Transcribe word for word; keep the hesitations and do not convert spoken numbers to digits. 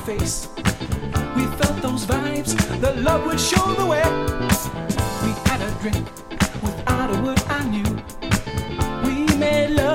face. We felt those vibes, the love would show the way. We had a drink, without a word I knew. We made love